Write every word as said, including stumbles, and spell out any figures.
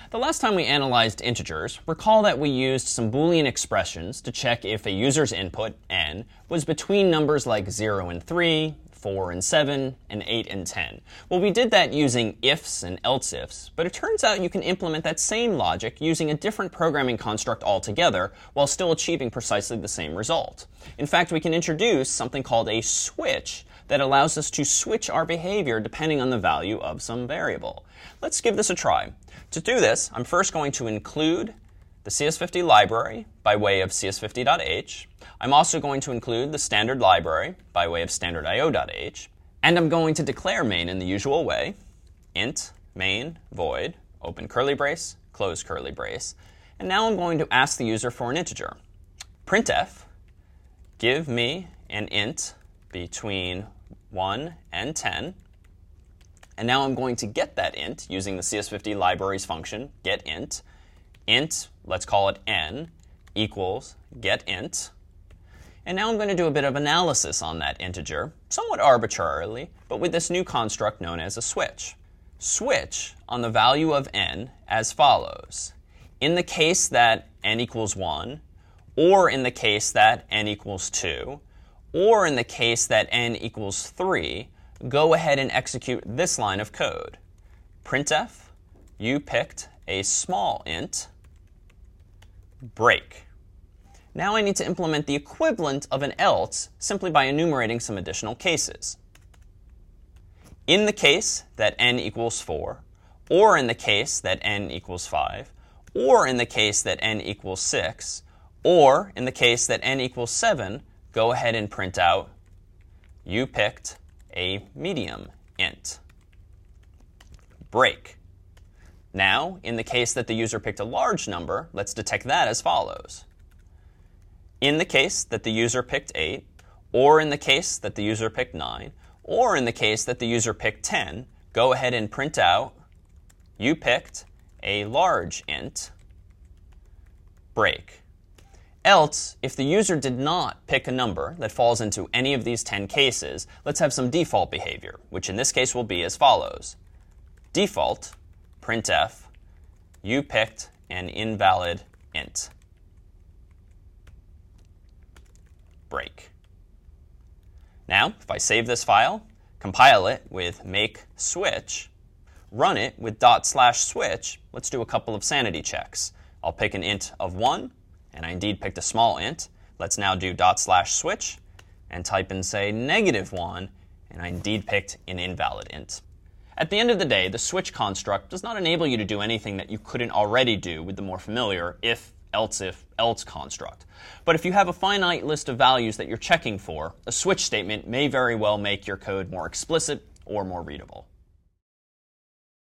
The last time we analyzed integers, recall that we used some Boolean expressions to check if a user's input, n, was between numbers like zero and three, four and seven, and eight and ten. Well, we did that using ifs and else ifs, but it turns out you can implement that same logic using a different programming construct altogether while still achieving precisely the same result. In fact, we can introduce something called a switch that allows us to switch our behavior depending on the value of some variable. Let's give this a try. To do this, I'm first going to include the C S fifty library by way of C S fifty dot h. I'm also going to include the standard library by way of standard I O dot h. And I'm going to declare main in the usual way, int main void, open curly brace, close curly brace. And now I'm going to ask the user for an integer. Printf, give me an int between one and ten. And now I'm going to get that int using the C S fifty library's function, getInt. Int, let's call it n, equals getInt. And now I'm going to do a bit of analysis on that integer, somewhat arbitrarily, but with this new construct known as a switch. Switch on the value of n as follows. In the case that n equals one, or in the case that n equals two, or in the case that n equals three, go ahead and execute this line of code. Printf, you picked a small int, break. Now I need to implement the equivalent of an else simply by enumerating some additional cases. In the case that n equals four, or in the case that n equals five, or in the case that n equals six, or in the case that n equals seven, go ahead and print out, you picked a medium int, break. Now, in the case that the user picked a large number, let's detect that as follows. In the case that the user picked eight, or in the case that the user picked nine, or in the case that the user picked ten, go ahead and print out, you picked a large int, break. Else, if the user did not pick a number that falls into any of these ten cases, let's have some default behavior, which in this case will be as follows. Default, printf, you picked an invalid int, break. Now, if I save this file, compile it with make switch, run it with dot slash switch, let's do a couple of sanity checks. I'll pick an int of one, and I indeed picked a small int. Let's now do dot slash switch and type in, say, negative one, and I indeed picked an invalid int. At the end of the day, the switch construct does not enable you to do anything that you couldn't already do with the more familiar if, else if, else construct. But if you have a finite list of values that you're checking for, a switch statement may very well make your code more explicit or more readable.